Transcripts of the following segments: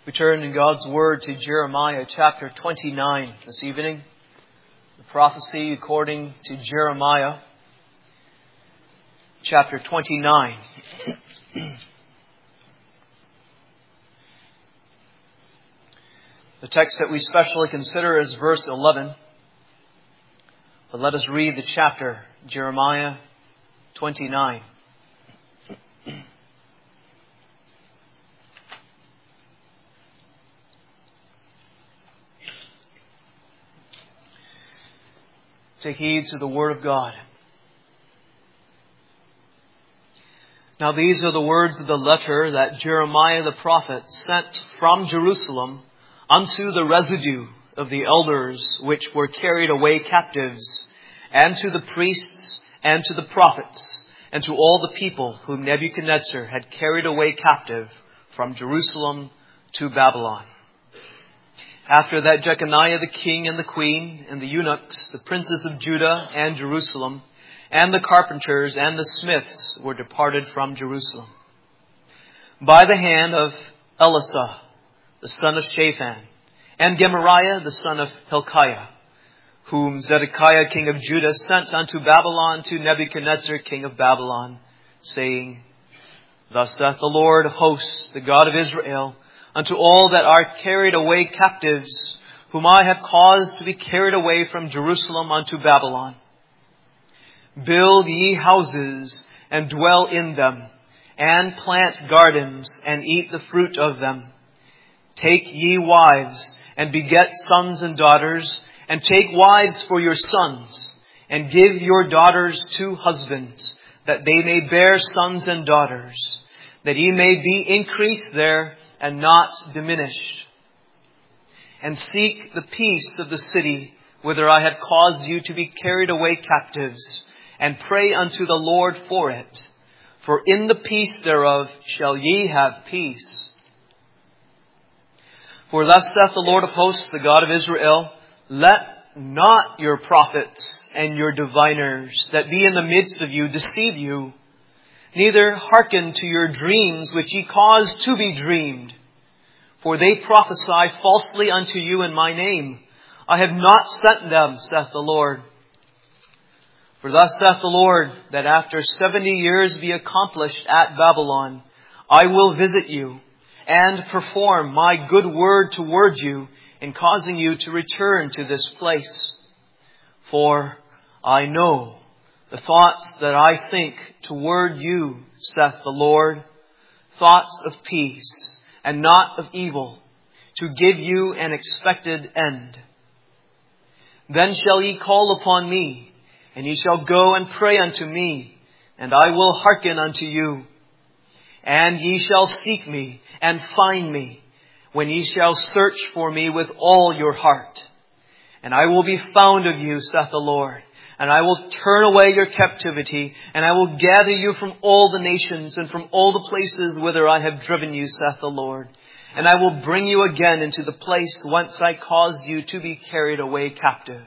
We turn in God's Word to Jeremiah chapter 29 this evening. The prophecy according to Jeremiah chapter 29. The text that we specially consider is verse 11. But let us read the chapter, Jeremiah 29. Take heed to the Word of God. Now these are the words of the letter that Jeremiah the prophet sent from Jerusalem unto the residue of the elders which were carried away captives, and to the priests, and to the prophets, and to all the people whom Nebuchadnezzar had carried away captive from Jerusalem to Babylon. After that, Jeconiah the king and the queen and the eunuchs, the princes of Judah and Jerusalem, and the carpenters and the smiths were departed from Jerusalem, by the hand of Elisah, the son of Shaphan, and Gemariah, the son of Hilkiah, whom Zedekiah king of Judah sent unto Babylon to Nebuchadnezzar king of Babylon, saying, Thus saith the Lord of hosts, the God of Israel, unto all that are carried away captives, whom I have caused to be carried away from Jerusalem unto Babylon. Build ye houses, and dwell in them, and plant gardens, and eat the fruit of them. Take ye wives, and beget sons and daughters, and take wives for your sons, and give your daughters to husbands, that they may bear sons and daughters, that ye may be increased there, and not diminished. And seek the peace of the city, whither I have caused you to be carried away captives, and pray unto the Lord for it. For in the peace thereof shall ye have peace. For thus saith the Lord of hosts, the God of Israel, Let not your prophets and your diviners that be in the midst of you deceive you, neither hearken to your dreams which ye cause to be dreamed. For they prophesy falsely unto you in my name. I have not sent them, saith the Lord. For thus saith the Lord, that after 70 years be accomplished at Babylon, I will visit you, and perform my good word toward you, in causing you to return to this place. For I know the thoughts that I think toward you, saith the Lord, thoughts of peace and not of evil, to give you an expected end. Then shall ye call upon me, and ye shall go and pray unto me, and I will hearken unto you. And ye shall seek me and find me, when ye shall search for me with all your heart. And I will be found of you, saith the Lord. And I will turn away your captivity, and I will gather you from all the nations and from all the places whither I have driven you, saith the Lord. And I will bring you again into the place whence I caused you to be carried away captive.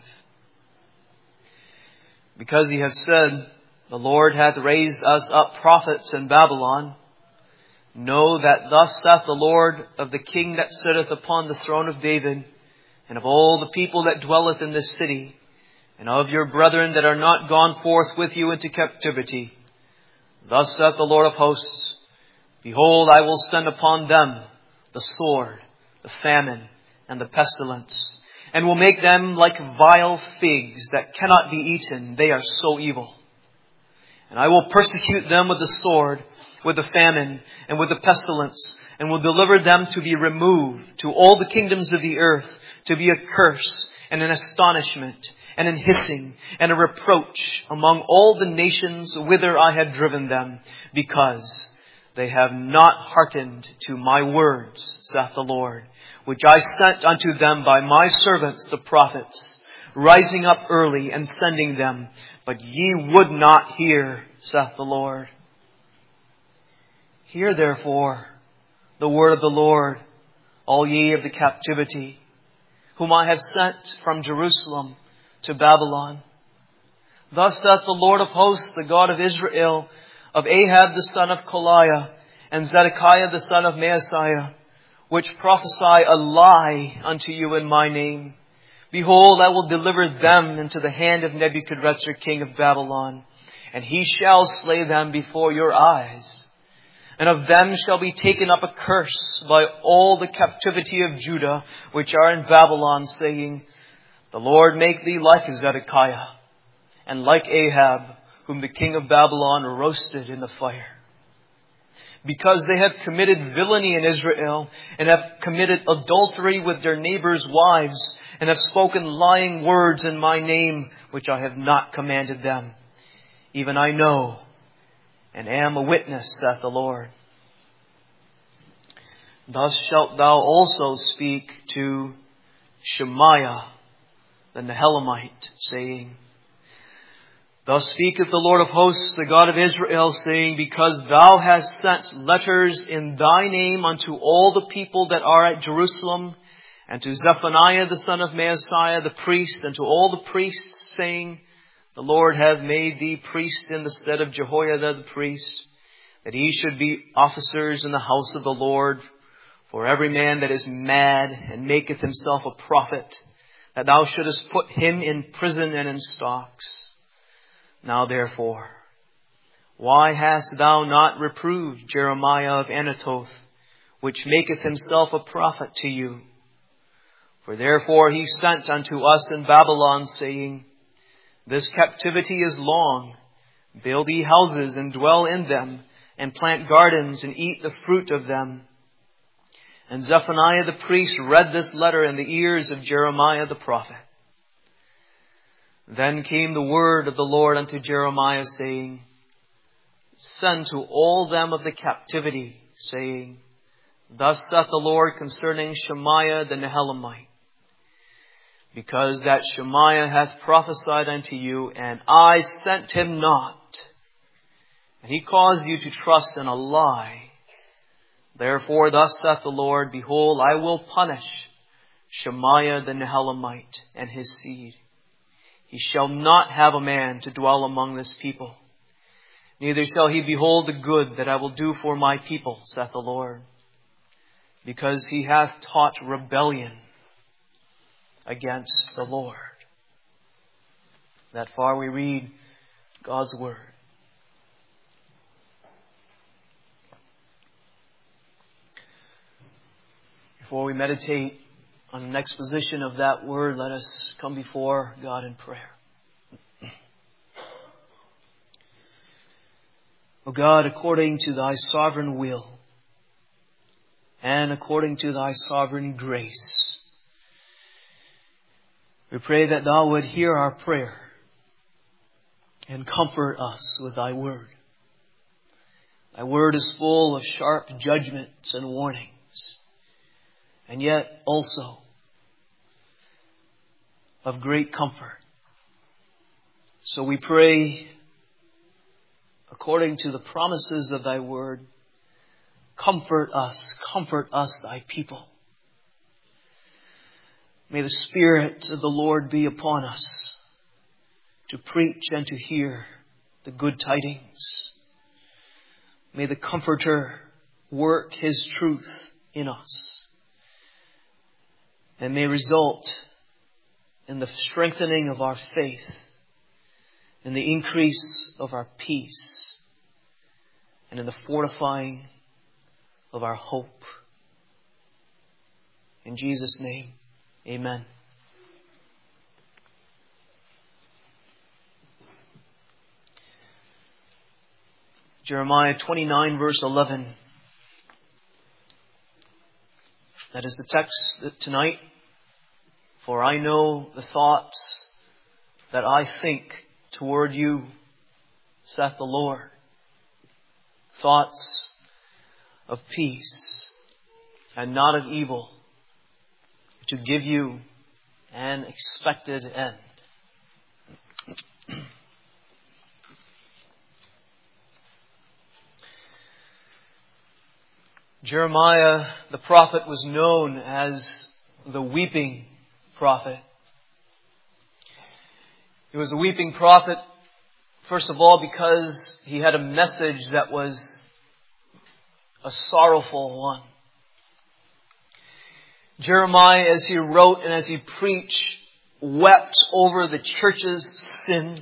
Because he has said, The Lord hath raised us up prophets in Babylon, know that thus saith the Lord of the King that sitteth upon the throne of David, and of all the people that dwelleth in this city, and of your brethren that are not gone forth with you into captivity. Thus saith the Lord of hosts, Behold, I will send upon them the sword, the famine, and the pestilence, and will make them like vile figs that cannot be eaten. They are so evil. And I will persecute them with the sword, with the famine, and with the pestilence, and will deliver them to be removed to all the kingdoms of the earth, to be a curse and an astonishment, and an hissing, and a reproach among all the nations whither I have driven them, because they have not hearkened to my words, saith the Lord, which I sent unto them by my servants the prophets, rising up early and sending them, but ye would not hear, saith the Lord. Hear therefore the word of the Lord, all ye of the captivity, whom I have sent from Jerusalem to Babylon. Thus saith the Lord of hosts, the God of Israel, of Ahab the son of Koliah, and Zedekiah the son of Maaseiah, which prophesy a lie unto you in my name, behold, I will deliver them into the hand of Nebuchadrezzar, king of Babylon, and he shall slay them before your eyes. And of them shall be taken up a curse by all the captivity of Judah, which are in Babylon, saying, the Lord make thee like Zedekiah, and like Ahab, whom the king of Babylon roasted in the fire. Because they have committed villainy in Israel, and have committed adultery with their neighbors' wives, and have spoken lying words in my name, which I have not commanded them. Even I know, and am a witness, saith the Lord. Thus shalt thou also speak to Shemaiah the Nehelamite, saying, thus speaketh the Lord of hosts, the God of Israel, saying, because thou hast sent letters in thy name unto all the people that are at Jerusalem, and to Zephaniah the son of Maaseiah the priest, and to all the priests, saying, the Lord hath made thee priest in the stead of Jehoiada the priest, that he should be officers in the house of the Lord, for every man that is mad and maketh himself a prophet, that thou shouldest put him in prison and in stocks. Now therefore, why hast thou not reproved Jeremiah of Anathoth, which maketh himself a prophet to you? For therefore he sent unto us in Babylon, saying, this captivity is long. Build ye houses and dwell in them, and plant gardens and eat the fruit of them. And Zephaniah the priest read this letter in the ears of Jeremiah the prophet. Then came the word of the Lord unto Jeremiah, saying, send to all them of the captivity, saying, thus saith the Lord concerning Shemaiah the Nehelamite, because that Shemaiah hath prophesied unto you, and I sent him not, and he caused you to trust in a lie. Therefore thus saith the Lord, behold, I will punish Shemaiah the Nehelamite and his seed. He shall not have a man to dwell among this people, neither shall he behold the good that I will do for my people, saith the Lord, because he hath taught rebellion against the Lord. That far we read God's word. Before we meditate on an exposition of that word, let us come before God in prayer. O God, according to thy sovereign will and according to thy sovereign grace, we pray that thou would hear our prayer and comfort us with thy word. Thy word is full of sharp judgments and warnings, and yet also of great comfort. So we pray, according to the promises of thy word, comfort us, thy people. May the Spirit of the Lord be upon us to preach and to hear the good tidings. May the Comforter work his truth in us, and may result in the strengthening of our faith, in the increase of our peace, and in the fortifying of our hope. In Jesus' name, amen. Jeremiah 29 verse 11. That is the text tonight. For I know the thoughts that I think toward you, saith the Lord. Thoughts of peace and not of evil, to give you an expected end. Jeremiah the prophet was known as the weeping prophet. He was a weeping prophet, first of all, because he had a message that was a sorrowful one. Jeremiah, as he wrote and as he preached, wept over the church's sin.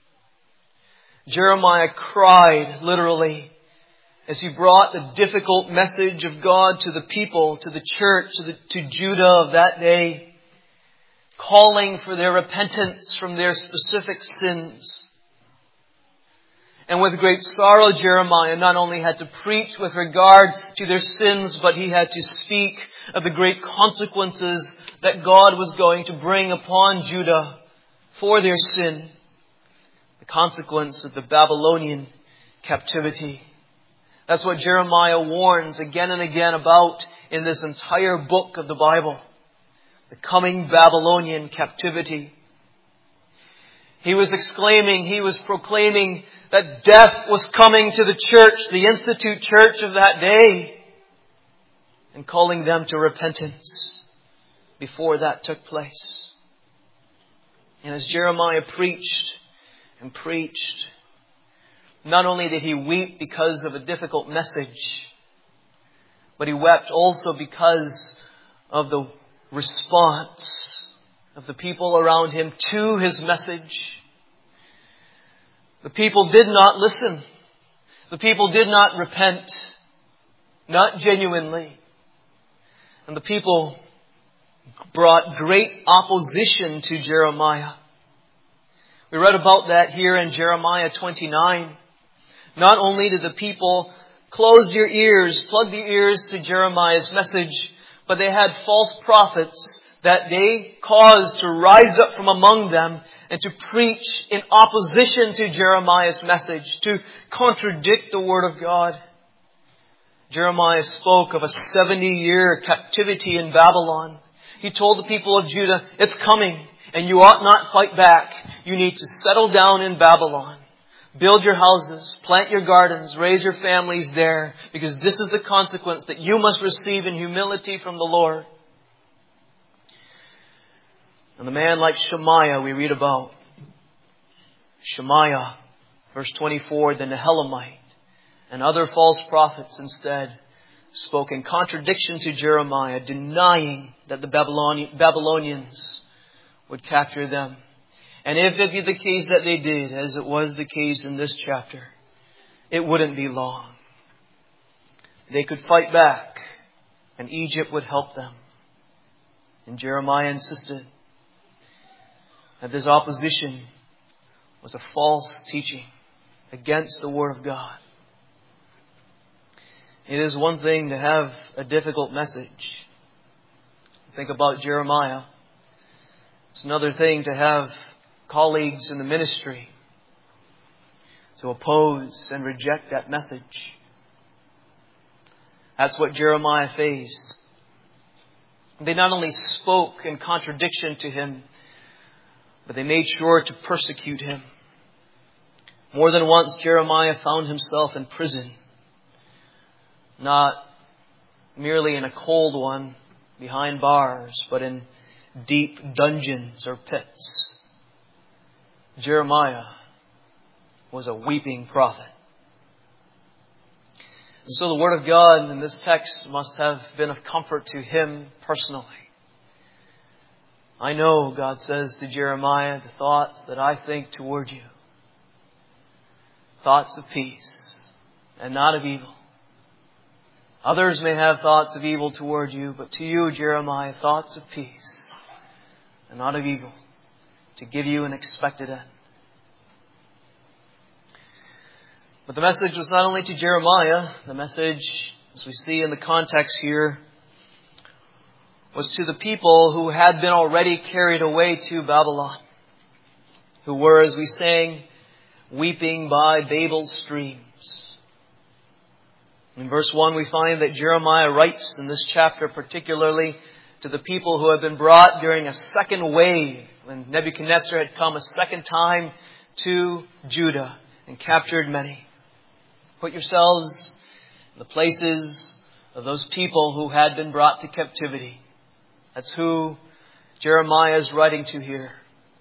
Jeremiah cried, literally, as he brought the difficult message of God to the people, to the church, to Judah of that day, calling for their repentance from their specific sins. And with great sorrow, Jeremiah not only had to preach with regard to their sins, but he had to speak of the great consequences that God was going to bring upon Judah for their sin. The consequence of the Babylonian captivity. That's what Jeremiah warns again and again about in this entire book of the Bible. The coming Babylonian captivity. He was exclaiming, he was proclaiming that death was coming to the church, the institute church of that day, and calling them to repentance before that took place. And as Jeremiah preached and preached, not only did he weep because of a difficult message, but he wept also because of the response of the people around him to his message. The people did not listen. The people did not repent, not genuinely. And the people brought great opposition to Jeremiah. We read about that here in Jeremiah 29. Not only did the people close their ears, plug their ears to Jeremiah's message, but they had false prophets that they caused to rise up from among them and to preach in opposition to Jeremiah's message, to contradict the Word of God. Jeremiah spoke of a 70-year captivity in Babylon. He told the people of Judah, it's coming, and you ought not fight back. You need to settle down in Babylon. Build your houses, plant your gardens, raise your families there, because this is the consequence that you must receive in humility from the Lord. And the man like Shemaiah we read about. Shemaiah, verse 24, the Nehelamite, and other false prophets instead spoke in contradiction to Jeremiah, denying that the Babylonians would capture them. And if it be the case that they did, as it was the case in this chapter, it wouldn't be long. They could fight back, and Egypt would help them. And Jeremiah insisted that this opposition was a false teaching against the Word of God. It is one thing to have a difficult message. Think about Jeremiah. It's another thing to have colleagues in the ministry to oppose and reject that message. That's what Jeremiah faced. They not only spoke in contradiction to him, but they made sure to persecute him. More than once, Jeremiah found himself in prison. Not merely in a cold one behind bars, but in deep dungeons or pits. Jeremiah was a weeping prophet. And so the Word of God in this text must have been of comfort to him personally. I know, God says to Jeremiah, the thoughts that I think toward you, thoughts of peace and not of evil. Others may have thoughts of evil toward you, but to you, Jeremiah, thoughts of peace and not of evil, to give you an expected end. But the message was not only to Jeremiah. The message, as we see in the context here, was to the people who had been already carried away to Babylon, who were, as we sang, weeping by Babel's streams. In verse 1, we find that Jeremiah writes in this chapter particularly to the people who have been brought during a second wave, when Nebuchadnezzar had come a second time to Judah and captured many. Put yourselves in the places of those people who had been brought to captivity. That's who Jeremiah is writing to here.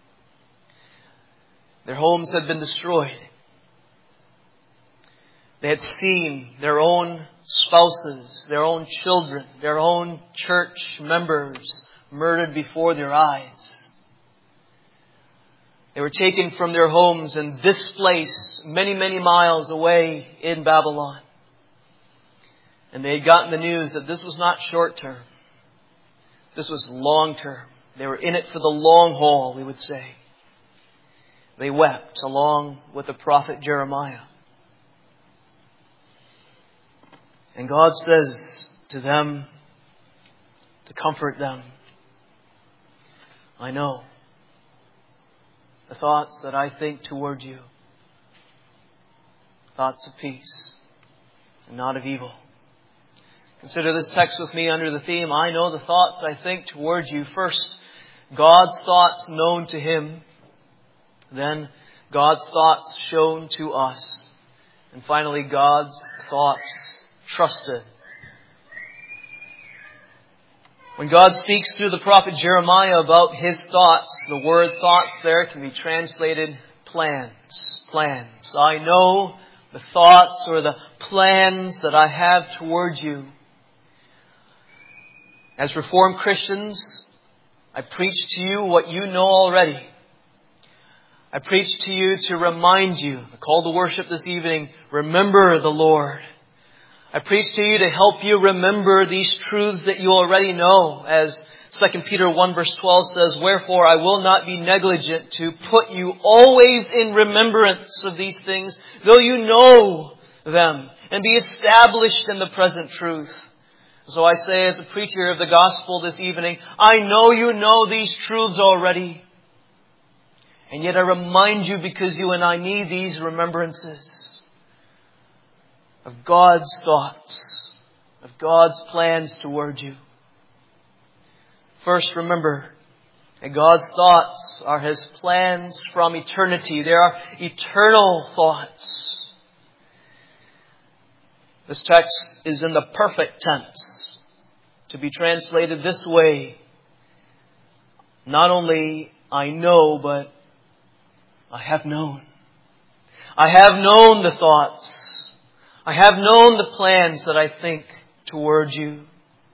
Their homes had been destroyed. They had seen their own spouses, their own children, their own church members murdered before their eyes. They were taken from their homes and displaced many, many miles away in Babylon. And they had gotten the news that this was not short term. This was long term. They were in it for the long haul, we would say. They wept along with the prophet Jeremiah. And God says to them, to comfort them, I know the thoughts that I think toward you, thoughts of peace and not of evil. Consider this text with me under the theme, I know the thoughts I think toward you. First, God's thoughts known to Him. Then, God's thoughts shown to us. And finally, God's thoughts trusted. When God speaks through the prophet Jeremiah about His thoughts, the word thoughts there can be translated plans. Plans. I know the thoughts or the plans that I have towards you. As Reformed Christians, I preach to you what you know already. I preach to you to remind you, the call to worship this evening, remember the Lord. I preach to you to help you remember these truths that you already know. As 2 Peter 1 verse 12 says, wherefore I will not be negligent to put you always in remembrance of these things, though you know them, and be established in the present truth. So I say as a preacher of the gospel this evening, I know you know these truths already. And yet I remind you because you and I need these remembrances of God's thoughts, of God's plans toward you. First, remember that God's thoughts are His plans from eternity. They are eternal thoughts. This text is in the perfect tense, to be translated this way. Not only I know, but I have known. I have known the thoughts. I have known the plans that I think toward you.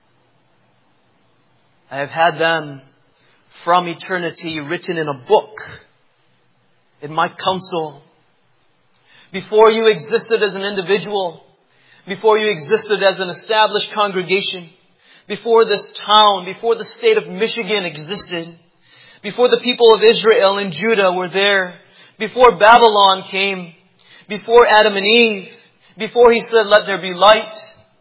I have had them from eternity written in a book, in my counsel. Before you existed as an individual, before you existed as an established congregation, before this town, before the state of Michigan existed, before the people of Israel and Judah were there, before Babylon came, before Adam and Eve, before He said, let there be light,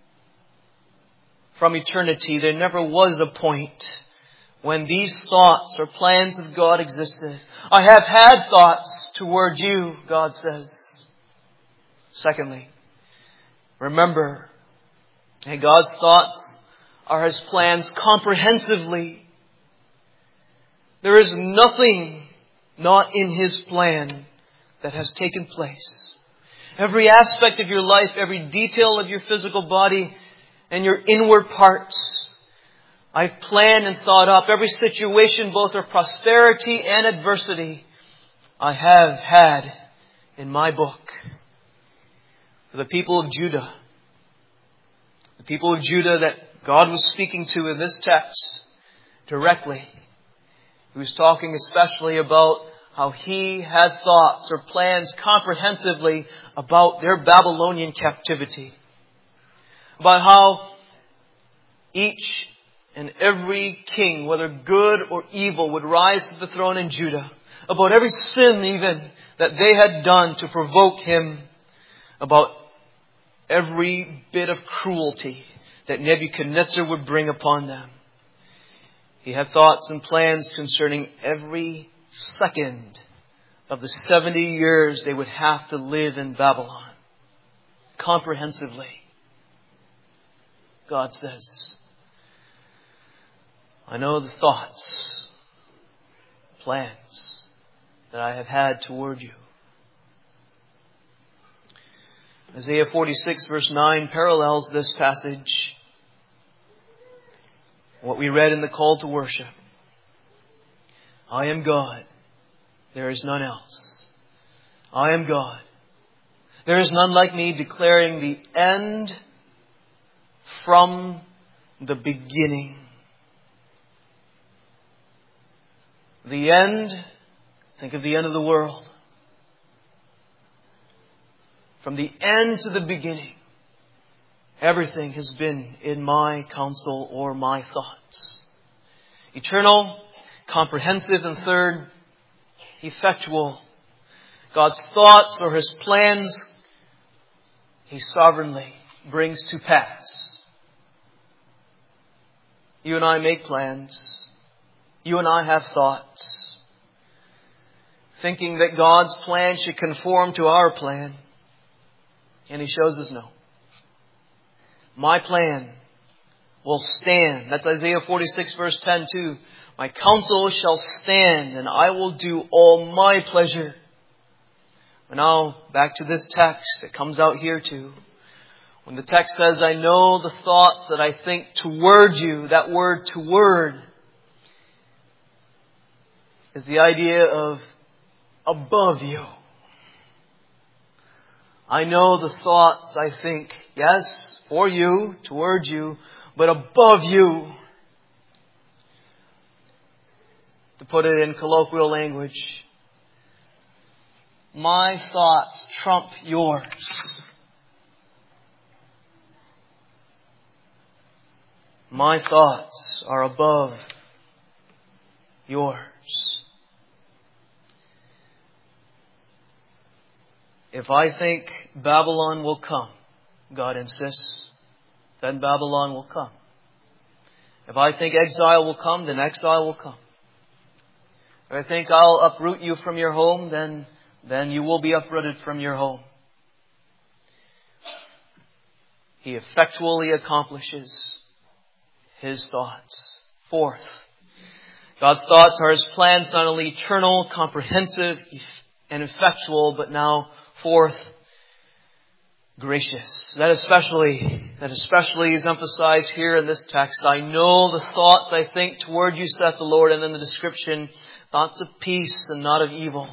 from eternity there never was a point when these thoughts or plans of God existed. I have had thoughts toward you, God says. Secondly, remember, that God's thoughts are His plans comprehensively. There is nothing not in His plan that has taken place. Every aspect of your life, every detail of your physical body and your inward parts, I've planned and thought up. Every situation, both of prosperity and adversity, I have had in my book. For the people of Judah, that God was speaking to in this text directly, He was talking especially about how He had thoughts or plans comprehensively about their Babylonian captivity. About how each and every king, whether good or evil, would rise to the throne in Judah. About every sin even that they had done to provoke Him. About every bit of cruelty that Nebuchadnezzar would bring upon them. He had thoughts and plans concerning every second of the 70 years they would have to live in Babylon. Comprehensively, God says, I know the thoughts, plans that I have had toward you. Isaiah 46 verse 9 parallels this passage. What we read in the call to worship. I am God. There is none else. I am God. There is none like me, declaring the end from the beginning. The end, think of the end of the world. From the end to the beginning, everything has been in my counsel or my thoughts. Eternal, comprehensive, and third, effectual. God's thoughts or His plans, He sovereignly brings to pass. You and I make plans. You and I have thoughts, thinking that God's plan should conform to our plan. And He shows us no. My plan will stand. That's Isaiah 46 verse 10 too. My counsel shall stand, and I will do all my pleasure. But now, back to this text. It comes out here too. When the text says, I know the thoughts that I think toward you, that word toward is the idea of above you. I know the thoughts I think, yes, for you, toward you, but above you. To put it in colloquial language, my thoughts trump yours. My thoughts are above yours. If I think Babylon will come, God insists, then Babylon will come. If I think exile will come, then exile will come. If I think I'll uproot you from your home, then you will be uprooted from your home. He effectually accomplishes His thoughts. Fourth, God's thoughts are His plans, not only eternal, comprehensive, and effectual, but now, fourth, gracious. That especially is emphasized here in this text. I know the thoughts I think toward you, saith the Lord. And then the description, thoughts of peace and not of evil.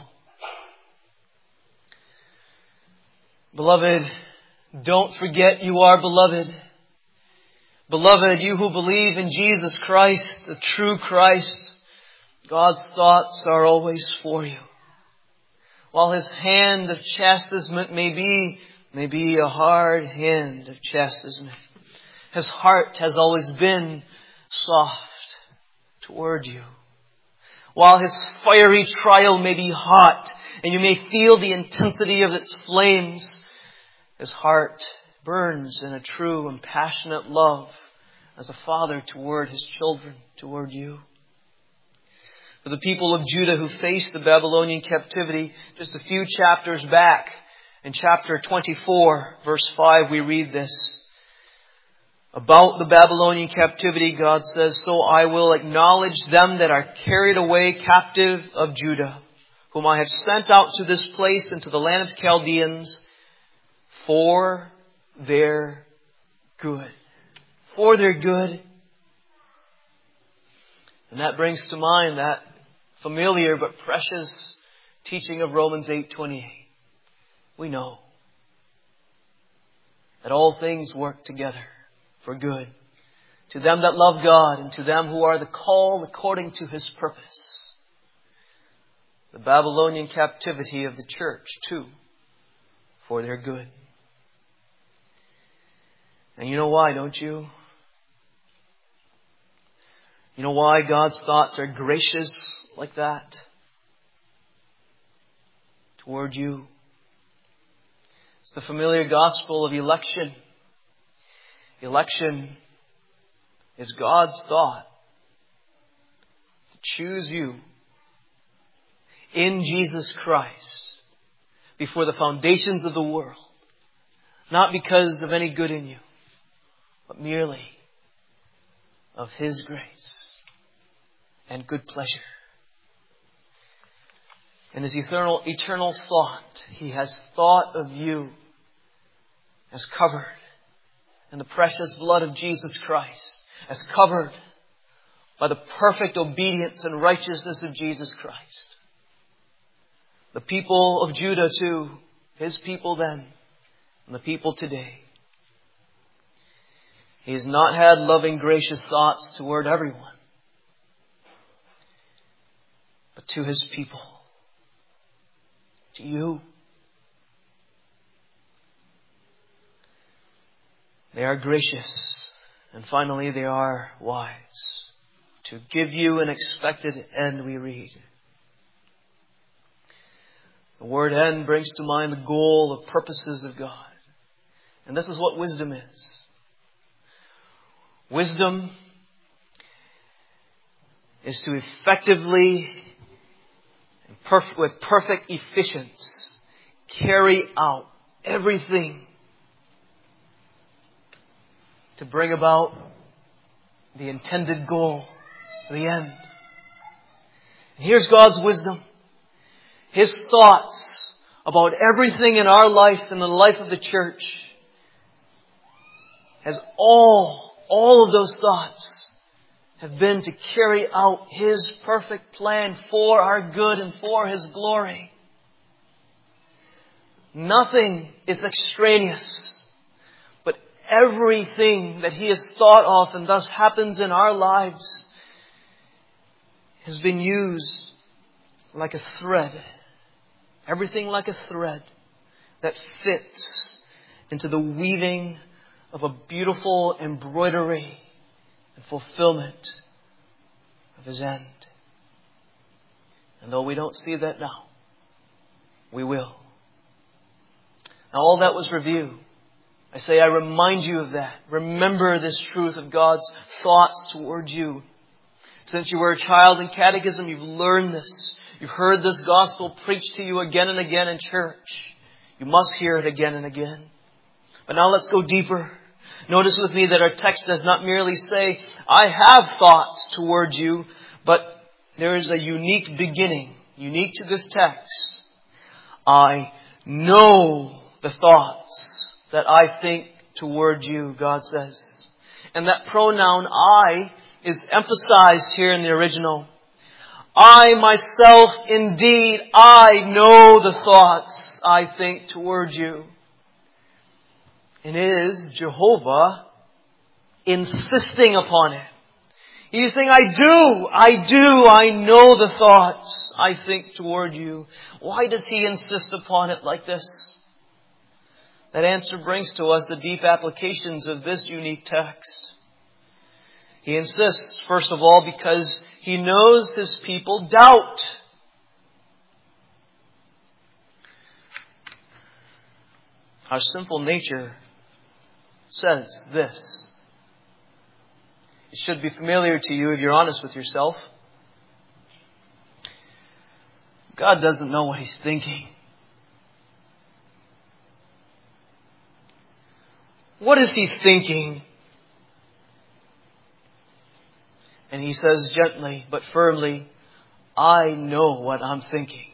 Beloved, don't forget you are beloved. Beloved, you who believe in Jesus Christ, the true Christ, God's thoughts are always for you. While His hand of chastisement may be a hard hand of chastisement, His heart has always been soft toward you. While His fiery trial may be hot and you may feel the intensity of its flames, His heart burns in a true and passionate love as a father toward His children, toward you. For the people of Judah who faced the Babylonian captivity, just a few chapters back, in chapter 24, verse 5, we read this. About the Babylonian captivity, God says, so I will acknowledge them that are carried away captive of Judah, whom I have sent out to this place into the land of Chaldeans, for their good. For their good. And that brings to mind that familiar but precious teaching of Romans 8:28. We know that all things work together for good to them that love God and to them who are the called according to His purpose. The Babylonian captivity of the church, too, for their good. And you know why, don't you? You know why God's thoughts are gracious like that toward you? It's the familiar gospel of election. Election is God's thought to choose you in Jesus Christ before the foundations of the world. Not because of any good in you, but merely of His grace and good pleasure. In His eternal thought, He has thought of you as covered in the precious blood of Jesus Christ, as covered by the perfect obedience and righteousness of Jesus Christ. The people of Judah too, His people then, and the people today. He's not had loving, gracious thoughts toward everyone, but to His people, to you. They are gracious, and finally they are wise. To give you an expected end, we read. The word end brings to mind the goal, the purposes of God. And this is what wisdom is. Wisdom is to effectively, with perfect efficiency, carry out everything to bring about the intended goal, the end. And here's God's wisdom. His thoughts about everything in our life and the life of the church has all of those thoughts have been to carry out His perfect plan for our good and for His glory. Nothing is extraneous, but everything that He has thought of and thus happens in our lives has been used like a thread. Everything like a thread that fits into the weaving of a beautiful embroidery and fulfillment of His end. And though we don't see that now, we will. Now all that was review. I say I remind you of that. Remember this truth of God's thoughts towards you. Since you were a child in catechism, you've learned this. You've heard this gospel preached to you again and again in church. You must hear it again and again. But now let's go deeper. Notice with me that our text does not merely say, I have thoughts towards you, but there is a unique beginning, unique to this text. I know the thoughts that I think towards you, God says. And that pronoun I is emphasized here in the original. I myself, indeed, I know the thoughts I think towards you. And it is Jehovah insisting upon it. He's saying, I know the thoughts I think toward you. Why does He insist upon it like this? That answer brings to us the deep applications of this unique text. He insists, first of all, because He knows His people doubt. Our simple nature says this. It should be familiar to you if you're honest with yourself. God doesn't know what He's thinking. What is He thinking? And He says gently but firmly, I know what I'm thinking.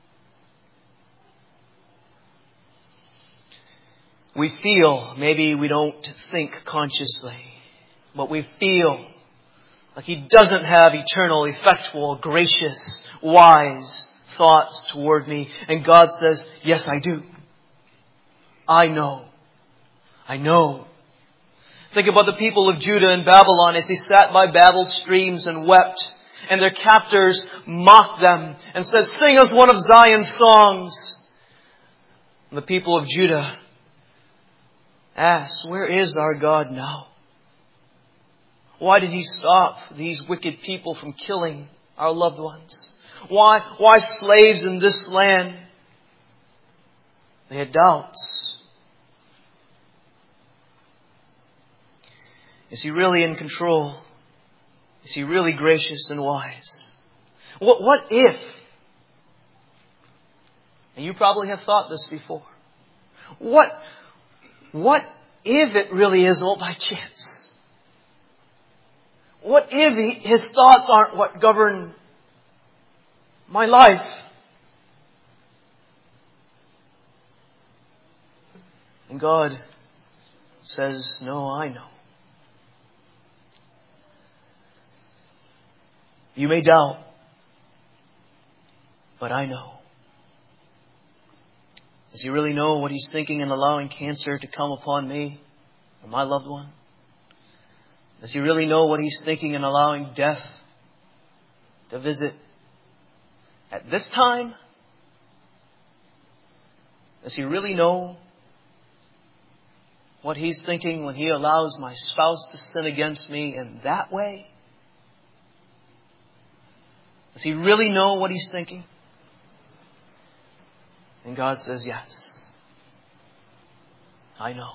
We feel, maybe we don't think consciously, but we feel like He doesn't have eternal, effectual, gracious, wise thoughts toward me. And God says, yes, I do. I know. I know. Think about the people of Judah in Babylon as they sat by Babel's streams and wept. And their captors mocked them and said, sing us one of Zion's songs. And the people of Judah asked, where is our God now? Why did He stop these wicked people from killing our loved ones? Why slaves in this land? They had doubts. Is He really in control? Is He really gracious and wise? What if? And you probably have thought this before. What if it really is all by chance? What if His thoughts aren't what govern my life? And God says, no, I know. You may doubt, but I know. Does He really know what He's thinking in allowing cancer to come upon me or my loved one? Does he really know what he's thinking in allowing death to visit at this time? Does he really know what he's thinking when he allows my spouse to sin against me in that way? Does he really know what he's thinking? And God says, yes, I know.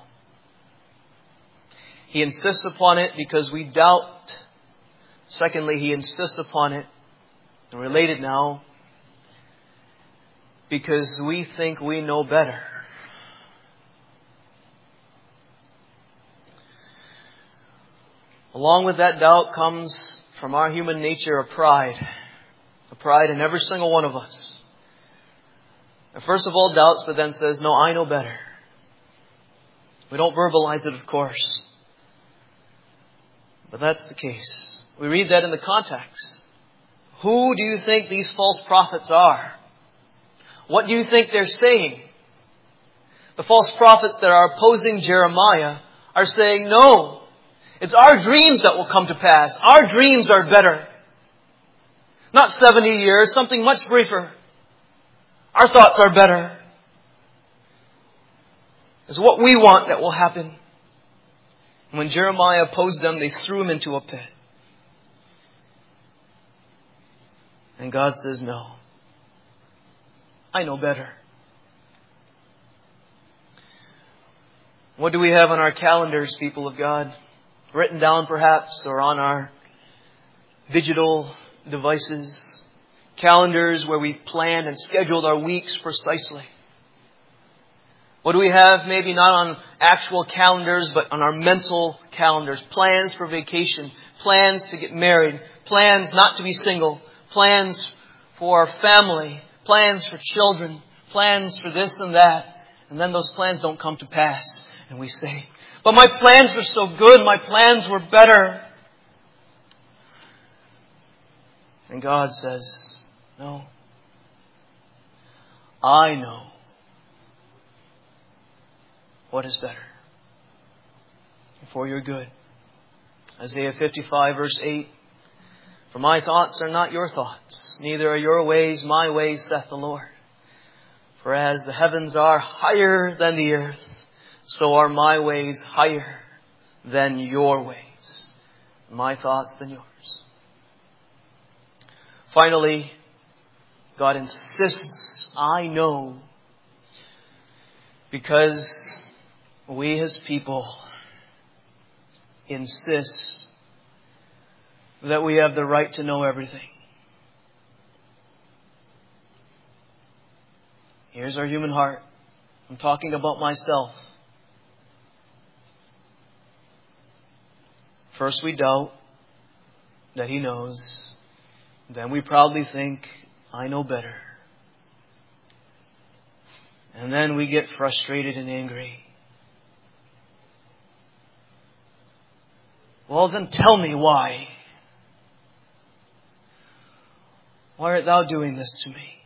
He insists upon it because we doubt. Secondly, he insists upon it, and related now, because we think we know better. Along with that doubt comes from our human nature a pride in every single one of us. And first of all doubts, but then says, no, I know better. We don't verbalize it, of course. But that's the case. We read that in the context. Who do you think these false prophets are? What do you think they're saying? The false prophets that are opposing Jeremiah are saying, no, it's our dreams that will come to pass. Our dreams are better. Not 70 years, something much briefer. Our thoughts are better. It's what we want that will happen. And when Jeremiah opposed them, they threw him into a pit. And God says, no, I know better. What do we have on our calendars, people of God? Written down perhaps, or on our digital devices. Calendars where we planned and scheduled our weeks precisely. What do we have? Maybe not on actual calendars, but on our mental calendars. Plans for vacation. Plans to get married. Plans not to be single. Plans for our family. Plans for children. Plans for this and that. And then those plans don't come to pass. And we say, but my plans were so good. My plans were better. And God says, no. I know what is better for your good. Isaiah 55 verse 8. For my thoughts are not your thoughts, neither are your ways my ways, saith the Lord. For as the heavens are higher than the earth, so are my ways higher than your ways, my thoughts than yours. Finally, God insists, I know, because we, His people, insist that we have the right to know everything. Here's our human heart. I'm talking about myself. First we doubt that He knows. Then we proudly think, I know better. And then we get frustrated and angry. Well, then tell me why. Why art thou doing this to me?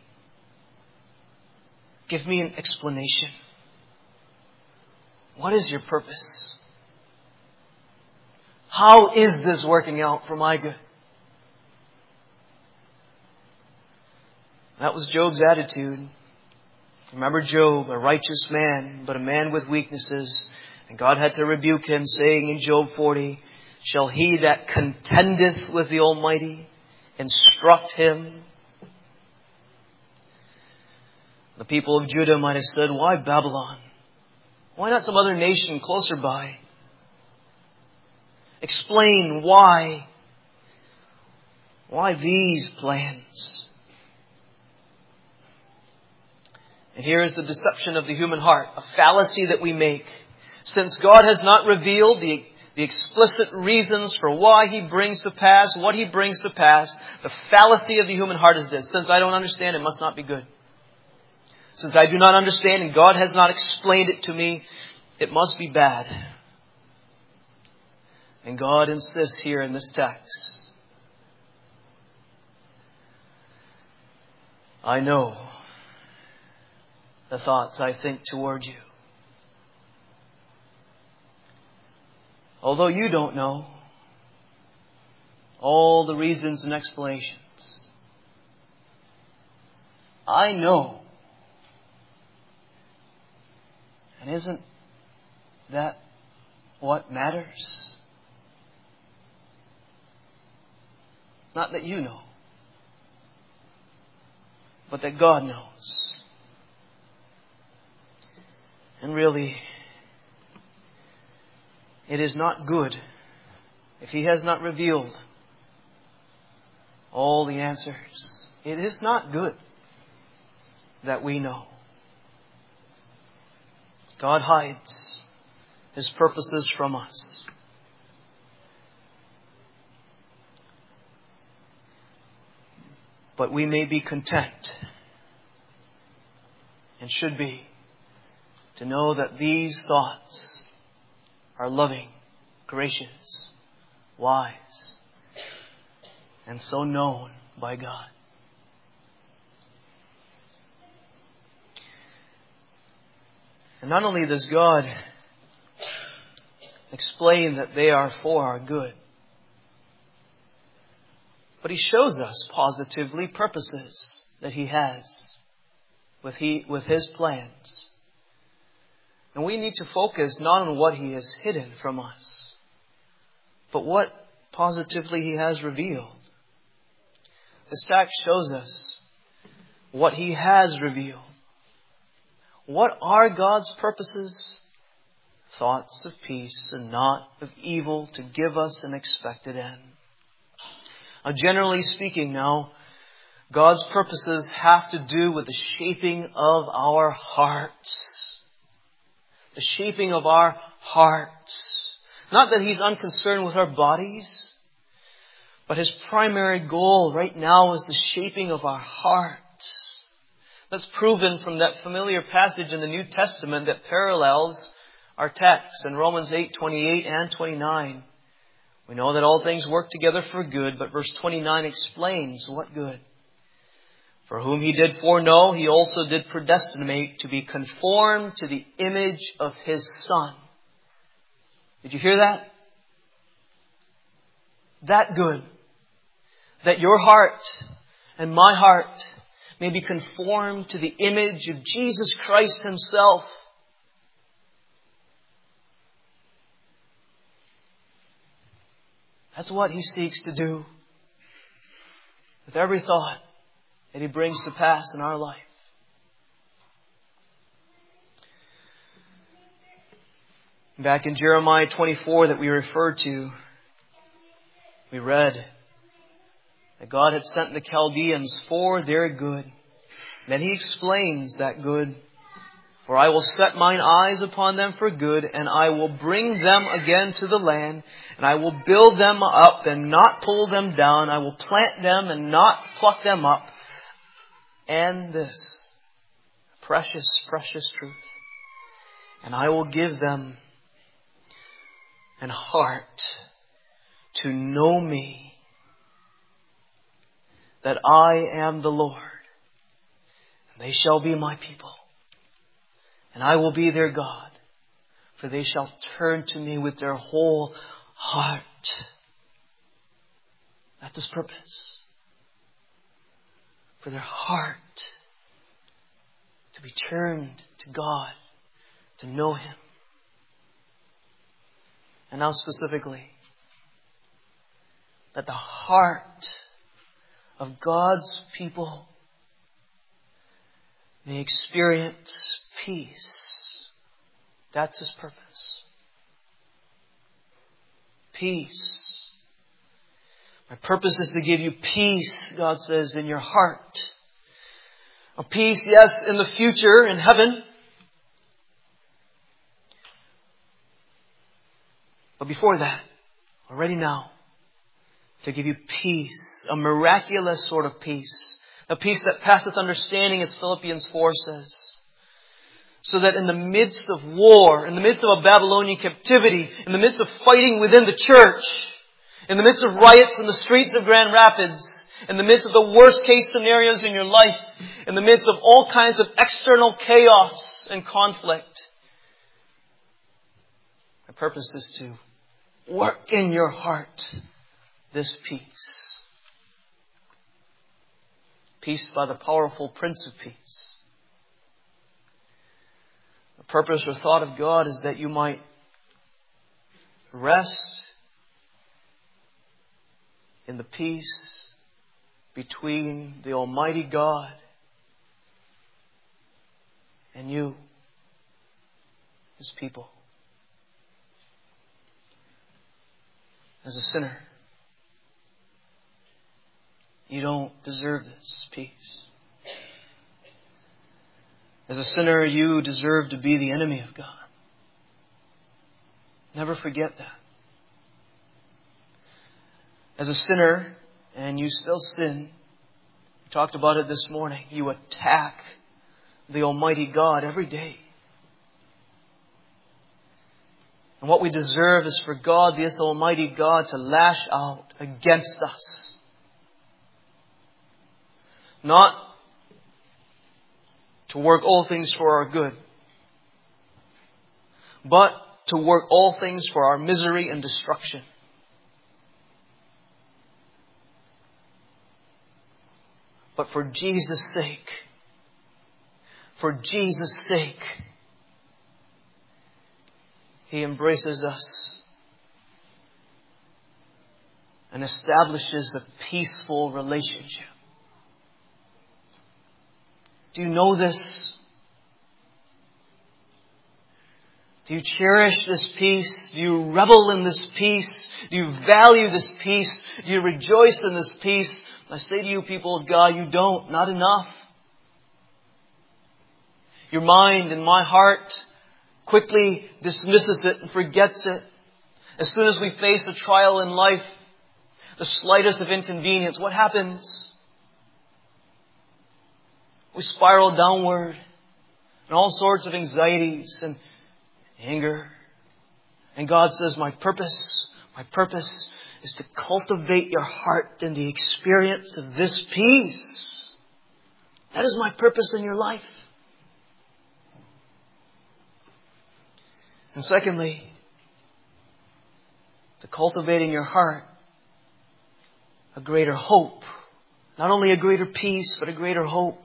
Give me an explanation. What is your purpose? How is this working out for my good? That was Job's attitude. Remember Job, a righteous man, but a man with weaknesses. And God had to rebuke him, saying in Job 40, shall he that contendeth with the Almighty instruct him? The people of Judah might have said, why Babylon? Why not some other nation closer by? Explain why. Why these plans? And here is the deception of the human heart, a fallacy that we make. Since God has not revealed the explicit reasons for why He brings to pass what He brings to pass, the fallacy of the human heart is this. Since I don't understand, it must not be good. Since I do not understand and God has not explained it to me, it must be bad. And God insists here in this text, I know the thoughts I think toward you. Although you don't know, all the reasons and explanations. I know. And isn't that what matters? Not that you know, but that God knows. And really, it is not good if He has not revealed all the answers. It is not good that we know. God hides His purposes from us. But we may be content, and should be, to know that these thoughts are loving, gracious, wise, and so known by God. And not only does God explain that they are for our good, but He shows us positively purposes that He has with His plans. And we need to focus not on what He has hidden from us, but what positively He has revealed. This text shows us what He has revealed. What are God's purposes? Thoughts of peace and not of evil, to give us an expected end. Now, generally speaking now, God's purposes have to do with the shaping of our hearts. The shaping of our hearts. Not that He's unconcerned with our bodies, but His primary goal right now is the shaping of our hearts. That's proven from that familiar passage in the New Testament that parallels our text in Romans 8:28 and 29. We know that all things work together for good, but verse 29 explains what good. For whom He did foreknow, He also did predestinate to be conformed to the image of His Son. Did you hear that? That good. That your heart and my heart may be conformed to the image of Jesus Christ Himself. That's what He seeks to do with every thought that He brings to pass in our life. Back in Jeremiah 24 that we referred to, we read that God had sent the Chaldeans for their good. And then He explains that good. For I will set mine eyes upon them for good, and I will bring them again to the land, and I will build them up and not pull them down. I will plant them and not pluck them up. And this precious, precious truth. And I will give them an heart to know Me, that I am the Lord, and they shall be My people, and I will be their God, for they shall turn to Me with their whole heart. That's His purpose. For their heart to be turned to God, to know Him. And now specifically, that the heart of God's people may experience peace. That's His purpose. Peace. My purpose is to give you peace, God says, in your heart. A peace, yes, in the future, in heaven. But before that, already now, to give you peace, a miraculous sort of peace. A peace that passeth understanding, as Philippians 4 says. So that in the midst of war, in the midst of a Babylonian captivity, in the midst of fighting within the church, in the midst of riots in the streets of Grand Rapids, in the midst of the worst case scenarios in your life, in the midst of all kinds of external chaos and conflict, my purpose is to work in your heart this peace. Peace by the powerful Prince of Peace. The purpose or thought of God is that you might rest in the peace between the Almighty God and you, His people. As a sinner, you don't deserve this peace. As a sinner, you deserve to be the enemy of God. Never forget that. As a sinner, and you still sin, we talked about it this morning, you attack the Almighty God every day. And what we deserve is for God, this Almighty God, to lash out against us. Not to work all things for our good, but to work all things for our misery and destruction. But for Jesus' sake, He embraces us and establishes a peaceful relationship. Do you know this? Do you cherish this peace? Do you revel in this peace? Do you value this peace? Do you rejoice in this peace? I say to you, people of God, you don't. Not enough. Your mind and my heart quickly dismisses it and forgets it. As soon as we face a trial in life, the slightest of inconvenience, what happens? We spiral downward and all sorts of anxieties and anger. And God says, my purpose is to cultivate your heart in the experience of this peace. That is my purpose in your life. And secondly, to cultivate in your heart a greater hope. Not only a greater peace, but a greater hope.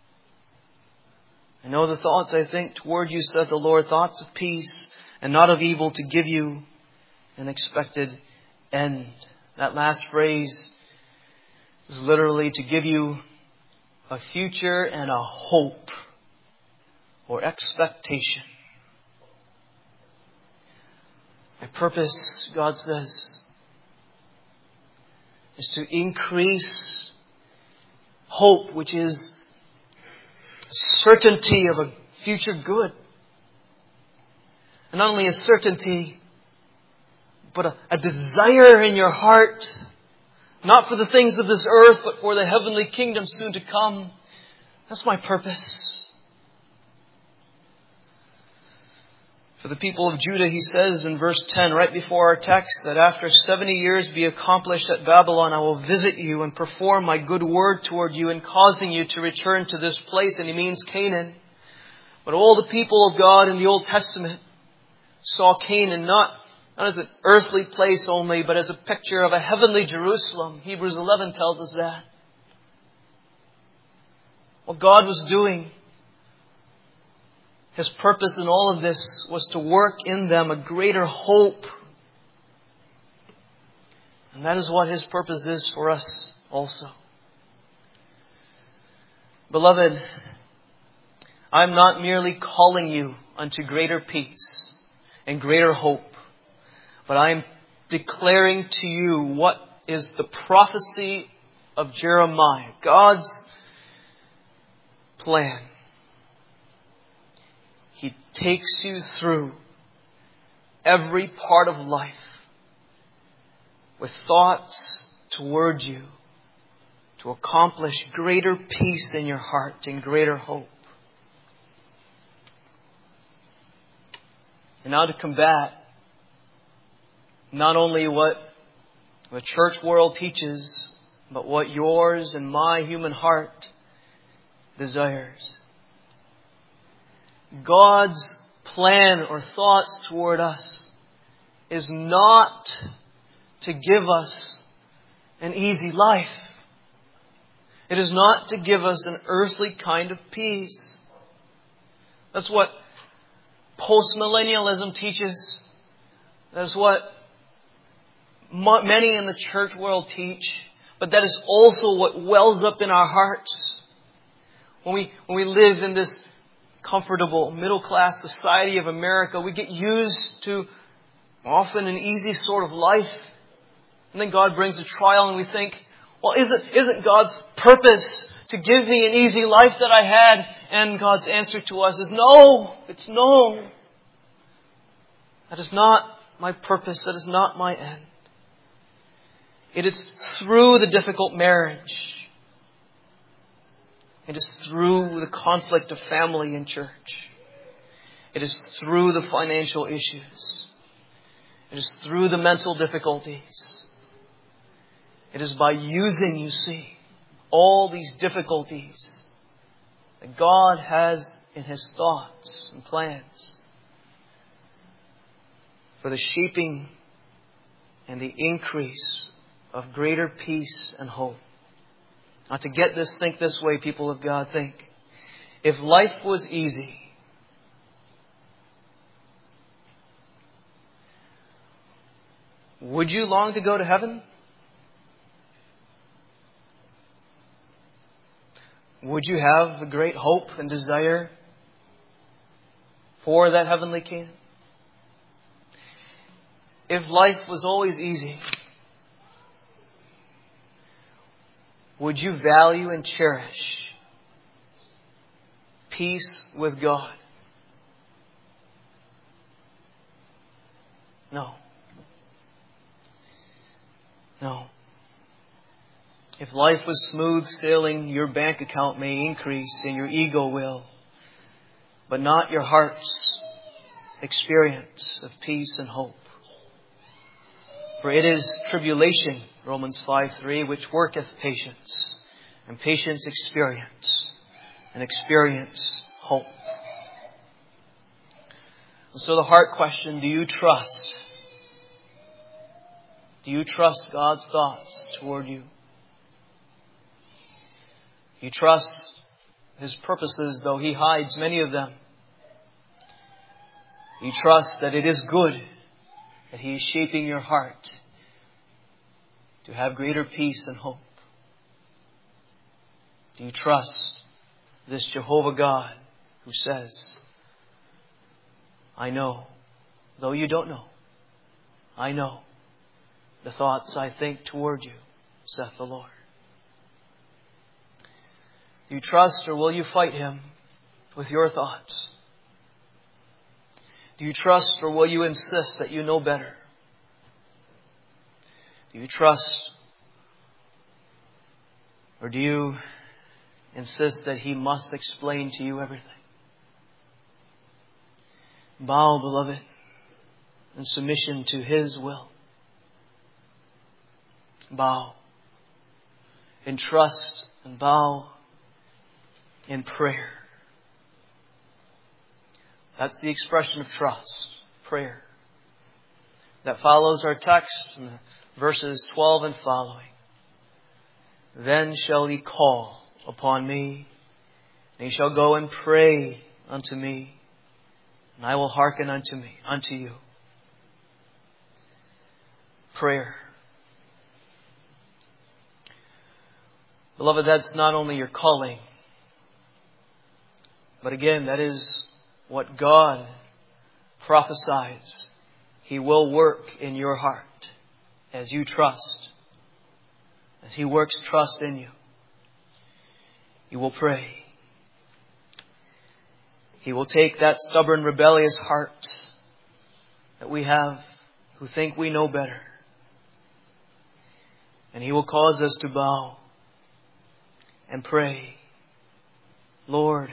I know the thoughts I think toward you, saith the Lord, thoughts of peace and not of evil, to give you an expected end. That last phrase is literally to give you a future and a hope or expectation. My purpose, God says, is to increase hope, which is certainty of a future good. And not only a certainty, but a desire in your heart, not for the things of this earth, but for the heavenly kingdom soon to come. That's my purpose. For the people of Judah, He says in verse 10, right before our text, that after 70 years be accomplished at Babylon, I will visit you and perform my good word toward you in causing you to return to this place. And He means Canaan. But all the people of God in the Old Testament saw Canaan not as an earthly place only, but as a picture of a heavenly Jerusalem. Hebrews 11 tells us that. What God was doing, His purpose in all of this, was to work in them a greater hope. And that is what His purpose is for us also. Beloved, I'm not merely calling you unto greater peace and greater hope, but I am declaring to you what is the prophecy of Jeremiah, God's plan. He takes you through every part of life with thoughts toward you to accomplish greater peace in your heart and greater hope. And now to combat not only what the church world teaches, but what yours and my human heart desires. God's plan or thoughts toward us is not to give us an easy life. It is not to give us an earthly kind of peace. That's what postmillennialism teaches. That's what many in the church world teach. But that is also what wells up in our hearts. When we live in this comfortable middle-class society of America, we get used to often an easy sort of life. And then God brings a trial and we think, well, isn't God's purpose to give me an easy life that I had? And God's answer to us is no. It's no. That is not my purpose. That is not my end. It is through the difficult marriage. It is through the conflict of family and church. It is through the financial issues. It is through the mental difficulties. It is by using, you see, all these difficulties that God has in His thoughts and plans for the shaping and the increase of greater peace and hope. Now, to get this, think this way, people of God, think. If life was easy, would you long to go to heaven? Would you have a great hope and desire for that heavenly kingdom? If life was always easy, would you value and cherish peace with God? No. No. If life was smooth sailing, your bank account may increase and your ego will, but not your heart's experience of peace and hope. For it is tribulation, Romans 5:3, which worketh patience, and patience experience, and experience hope. And so the heart question, do you trust? Do you trust God's thoughts toward you? Do you trust His purposes, though He hides many of them? Do you trust that it is good, that He is shaping your heart to have greater peace and hope? Do you trust this Jehovah God who says, I know, though you don't know, I know the thoughts I think toward you, saith the Lord. Do you trust, or will you fight Him with your thoughts? Do you trust, or will you insist that you know better? Do you trust, or do you insist that He must explain to you everything? Bow, beloved, in submission to His will. Bow in trust and bow in prayer. That's the expression of trust, prayer. That follows our text in verses 12 and following. Then shall He call upon me, and He shall go and pray unto me, and I will hearken unto you. Prayer. Beloved, that's not only your calling, but again, that is what God prophesies He will work in your heart as you trust. As He works trust in you, you will pray. He will take that stubborn, rebellious heart that we have who think we know better, and He will cause us to bow and pray, Lord,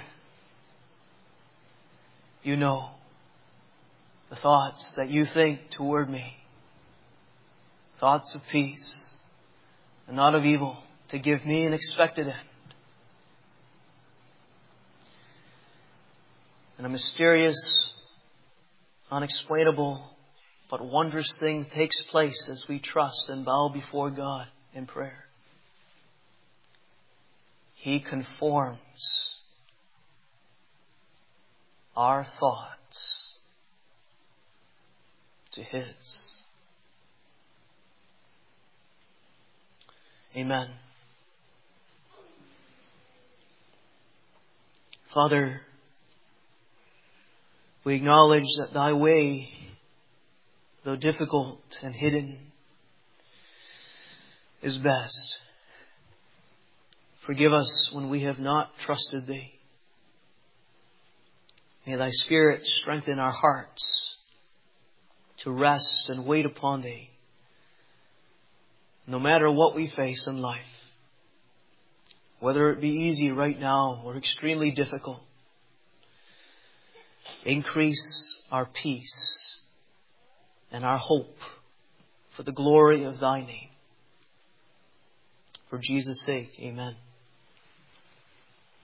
you know the thoughts that you think toward me. Thoughts of peace and not of evil, to give me an expected end. And a mysterious, unexplainable, but wondrous thing takes place as we trust and bow before God. in prayer. He conforms our thoughts to His. Amen. Father, we acknowledge that Thy way, though difficult and hidden, is best. Forgive us when we have not trusted Thee. May Thy Spirit strengthen our hearts to rest and wait upon Thee, no matter what we face in life, whether it be easy right now or extremely difficult. Increase our peace and our hope for the glory of Thy name. For Jesus' sake, amen.